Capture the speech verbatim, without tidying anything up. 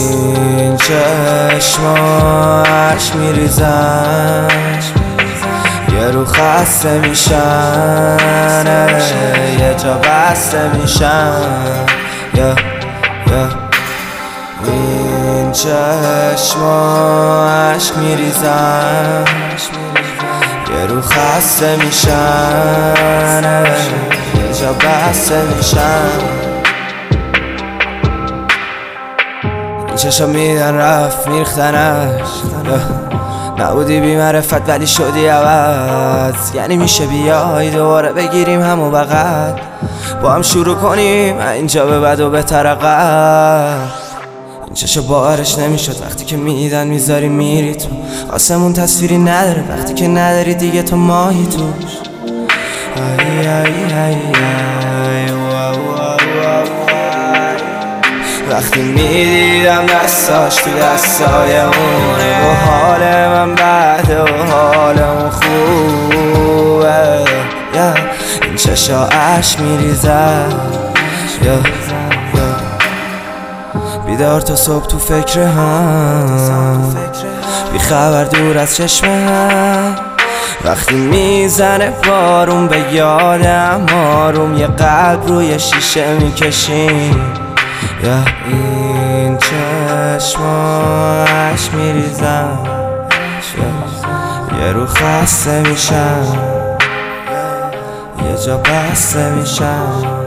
این چشماش میریزن یه رو خسته میشن یه جا بسته میشن yeah, yeah. این چشماش میریزن یه رو خسته میشن یه جا بسته میشن این چشم میدن رفت میریختنش نبودی بی معرفت ولی شدی عوض یعنی میشه بیای دوباره بگیریم همو بغل با هم شروع کنیم اینجا به بد و بهتر عقب این چشم باورش نمیشد وقتی که میدن میذاری میری تو آسمون تصویری نداره وقتی که نداری دیگه تو ماهی توش ای ای ای ای وقتی میدیدم دستاش تو دستای اونه و حال من بعد و حال اون خوبه yeah. این چشا عشق میریزن yeah. yeah. بیدار تا صبح تو فکر هم بی خبر دور از چشم هم وقتی میزنه بارون به یادم آروم یه قلب روی شیشه میکشیم yeah. این چشماش میریزن yeah. یه رو خسته میشن یه جا بسته میشن